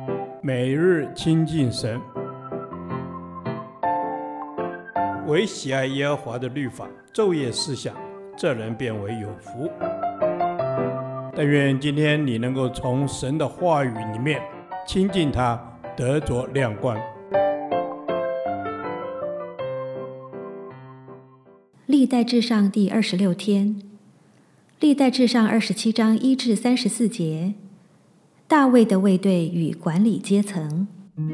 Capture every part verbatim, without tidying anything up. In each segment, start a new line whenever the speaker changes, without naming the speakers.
每日亲近神，唯喜爱耶和华的律法，昼夜思想，这人变为有福。但愿今天你能够从神的话语里面亲近他，得着亮光。
历代志上第二十六天，历代志上二十七章一至三十四节，大卫的卫队与管理阶层。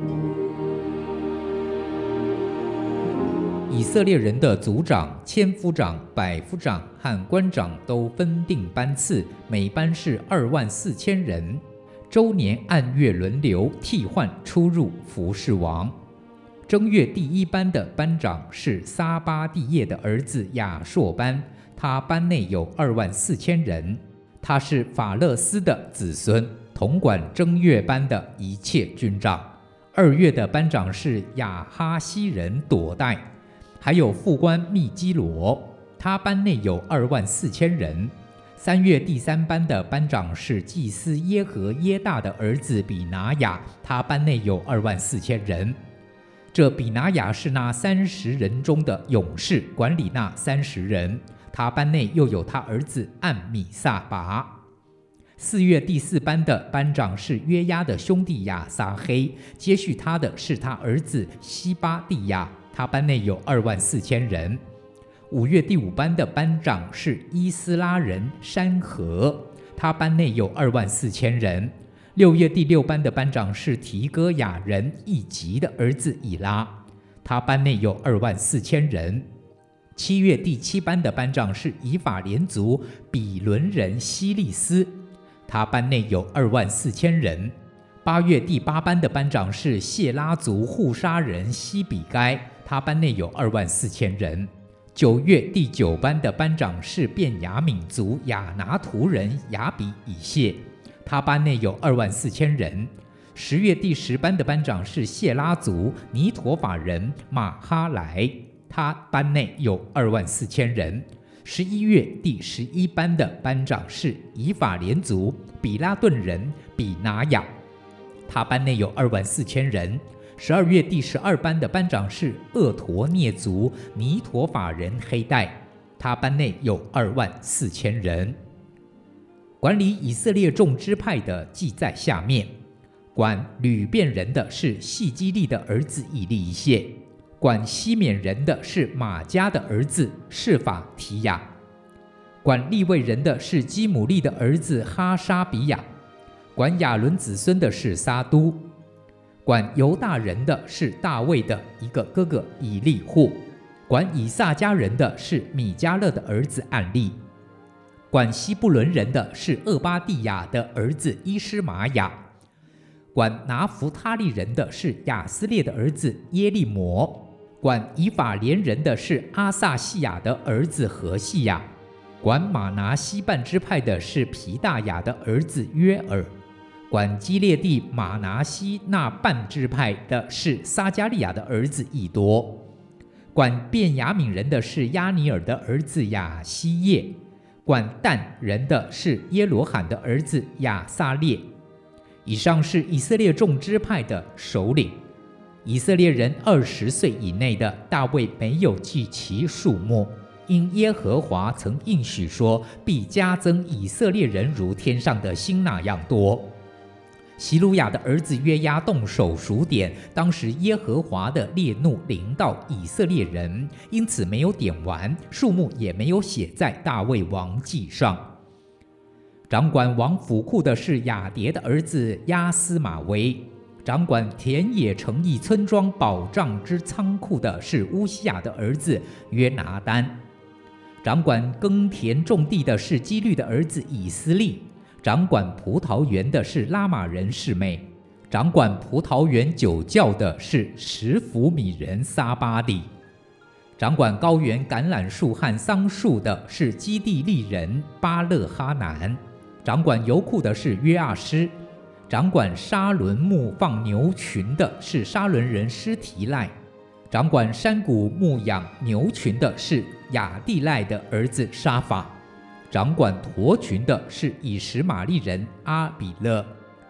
以色列人的族长、千夫长、百夫长和官长都分定班次，每班是二万四千人，周年按月轮流替换出入服侍王。正月第一班的班长是撒巴蒂叶的儿子亚硕班，他班内有二万四千人，他是法勒斯的子孙，统管正月班的一切军帐。二月的班长是亚哈西人朵代，还有副官密基罗，他班内有二万四千人。三月第三班的班长是祭司耶和耶大的儿子比拿雅，他班内有二万四千人。这比拿雅是那三十人中的勇士，管理那三十人。他班内又有他儿子暗米撒拔。四月第四班的班长是约押的兄弟亚撒黑，接续他的是他儿子西巴蒂亚，他班内有二万四千人。五月第五班的班长是伊斯拉人山河，他班内有二万四千人。六月第六班的班长是提哥亚人以吉的儿子以拉，他班内有二万四千人。七月第七班的班长是以法莲族比伦人希利斯，他班内有二万四千人。八月第八班的班长是谢拉族户沙人西比该，他班内有二万四千人。九月第九班的班长是便雅悯族亚拿图人亚比以谢，他班内有二万四千人。十月第十班的班长是谢拉族尼陀法人马哈莱，他班内有二万四千人。十一月第十一班的班长是以法莲族比拉顿人比拿雅，他班内有二万四千人。十二月第十二班的班长是厄陀涅族尼陀法人黑带，他班内有二万四千人。管理以色列众支派的记在下面。管吕遍人的是细基利的儿子以利以谢，管西缅人的是马加的儿子示法提亚，管利未人的是基姆利的儿子哈沙比亚，管亚伦子孙的是撒都，管犹大人的是大卫的一个哥哥以利户，管以萨迦人的是米迦勒的儿子暗利，管西布伦人的是厄巴蒂亚的儿子伊施玛雅，管拿弗他利人的是亚斯列的儿子耶利摩，管以法莲人的是阿撒西亚的儿子何西亚，管马拿西半支派的是皮大雅的儿子约尔，管基列地马拿西那半支派的是撒加利亚的儿子以多，管便雅悯人的是亚尼尔的儿子亚西叶，管但人的是耶罗罕的儿子亚撒列。以上是以色列众支派的首领。以色列人二十岁以内的，大卫没有记其数目，因耶和华曾应许说，必加增以色列人如天上的星那样多。希鲁雅的儿子约押动手数点，当时耶和华的烈怒临到以色列人，因此没有点完，数目也没有写在大卫王记上。掌管王府库的是雅迭的儿子亚斯玛威，掌管田野城邑村庄保障之仓库的是乌西亚的儿子约拿单，掌管耕田种地的是基律的儿子以斯利，掌管葡萄园的是拉玛人示每，掌管葡萄园酒窖的是什弗米人撒巴底，掌管高原橄榄树和桑树的是基地利人巴勒哈南，掌管油库的是约阿施，掌管沙伦牧放牛群的是沙伦人施提赖，掌管山谷牧养牛群的是亚地赖的儿子沙法，掌管驼群的是以实玛利人阿比勒，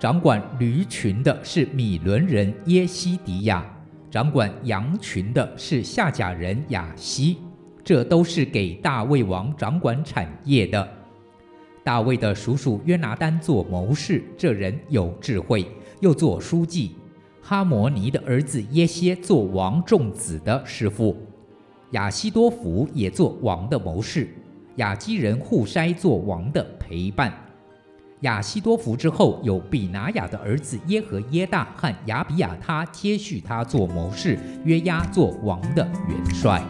掌管驴群的是米伦人耶西迪亚，掌管羊群的是夏甲人亚希，这都是给大卫王掌管产业的。大卫的叔叔约拿单做谋士，这人有智慧，又做书记。哈摩尼的儿子耶歇做王众子的师傅，亚希多弗也做王的谋士，亚基人户筛做王的陪伴。亚希多弗之后有比拿雅的儿子耶和耶大和亚比亚他接续他做谋士，约押做王的元帅。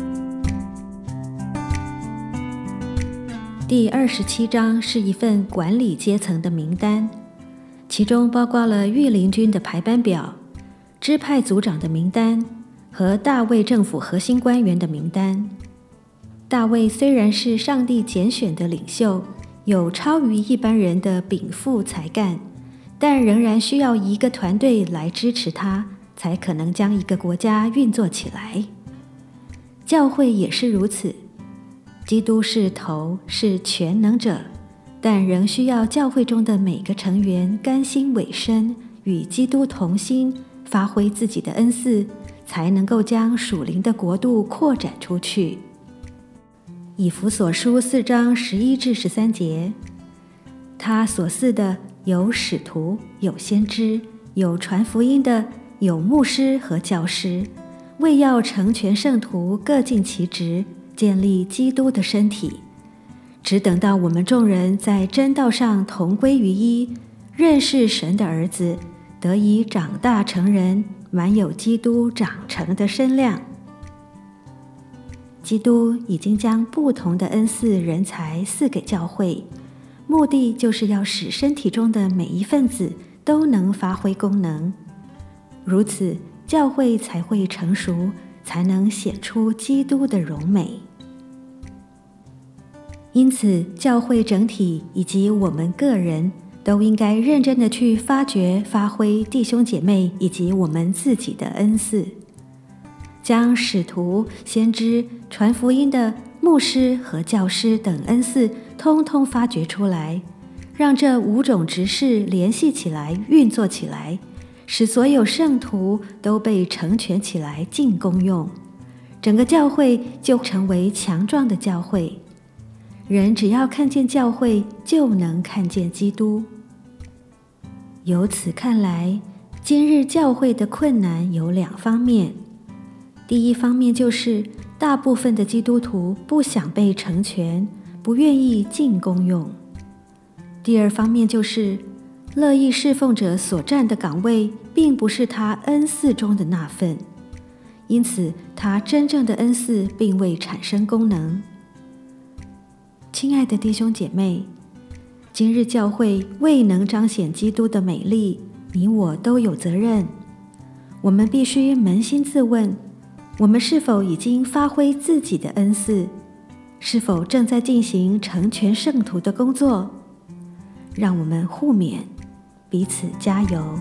第二十七章是一份管理阶层的名单，其中包括了御林军的排班表、支派族长的名单和大卫政府核心官员的名单。大卫虽然是上帝拣选的领袖，有超于一般人的禀赋才干，但仍然需要一个团队来支持他，才可能将一个国家运作起来。教会也是如此，基督是头，是全能者，但仍需要教会中的每个成员甘心委身，与基督同心，发挥自己的恩赐，才能够将属灵的国度扩展出去。以弗所书四章十一至十三节，他所赐的有使徒，有先知，有传福音的，有牧师和教师，为要成全圣徒，各尽其职，建立基督的身体，只等到我们众人在真道上同归于一，认识神的儿子，得以长大成人，满有基督长成的身量。基督已经将不同的恩赐人才赐给教会，目的就是要使身体中的每一份子都能发挥功能，如此教会才会成熟，才能显出基督的荣美。因此，教会整体以及我们个人都应该认真的去发掘、发挥弟兄姐妹以及我们自己的恩赐，将使徒、先知、传福音的牧师和教师等恩赐通通发掘出来，让这五种职事联系起来、运作起来，使所有圣徒都被成全起来，尽功用，整个教会就成为强壮的教会。人只要看见教会，就能看见基督。由此看来，今日教会的困难有两方面。第一方面就是大部分的基督徒不想被成全，不愿意尽功用。第二方面就是乐意侍奉者所占的岗位并不是他恩赐中的那份，因此他真正的恩赐并未产生功能。亲爱的弟兄姐妹，今日教会未能彰显基督的美丽，你我都有责任。我们必须扪心自问，我们是否已经发挥自己的恩赐？是否正在进行成全圣徒的工作？让我们互勉，彼此加油。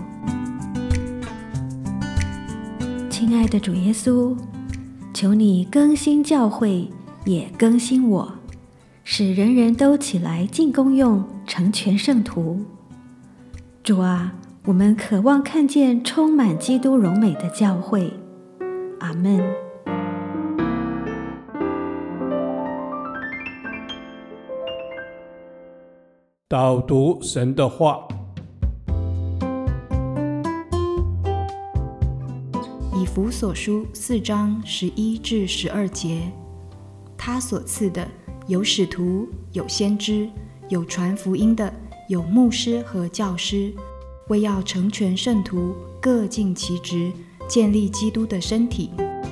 亲爱的主耶稣，求你更新教会，也更新我，使人人都起来尽功用，成全圣徒。主啊，我们渴望看见充满基督荣美的教会。阿们。
导读神的话。
以弗所书四章十一至十二节，他所赐的有使徒，有先知，有传福音的，有牧师和教师，为要成全圣徒，各尽其职，建立基督的身体。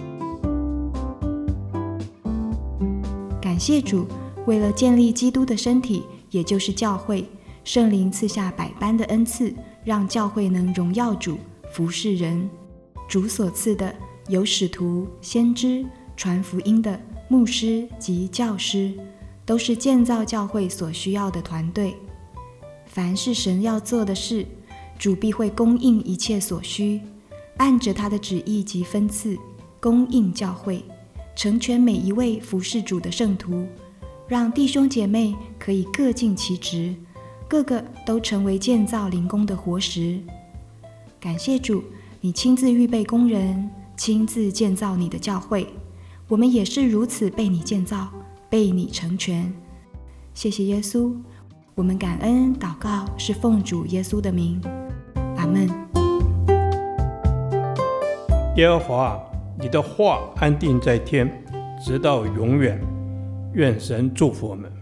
感谢主，为了建立基督的身体，也就是教会，圣灵赐下百般的恩赐，让教会能荣耀主，服侍人。主所赐的有使徒、先知、传福音的、牧师及教师，都是建造教会所需要的团队。凡是神要做的事，主必会供应一切所需，按着他的旨意及分赐，供应教会，成全每一位服侍主的圣徒，让弟兄姐妹可以各尽其职， 个个都成为建造灵宫的活石。感谢主，你亲自预备工人，亲自建造你的教会，我们也是如此被你建造，被你成全。谢谢耶稣，我们感恩祷告是奉主耶稣的名，阿们。
耶和华，你的话安定在天，直到永远。愿神祝福我们。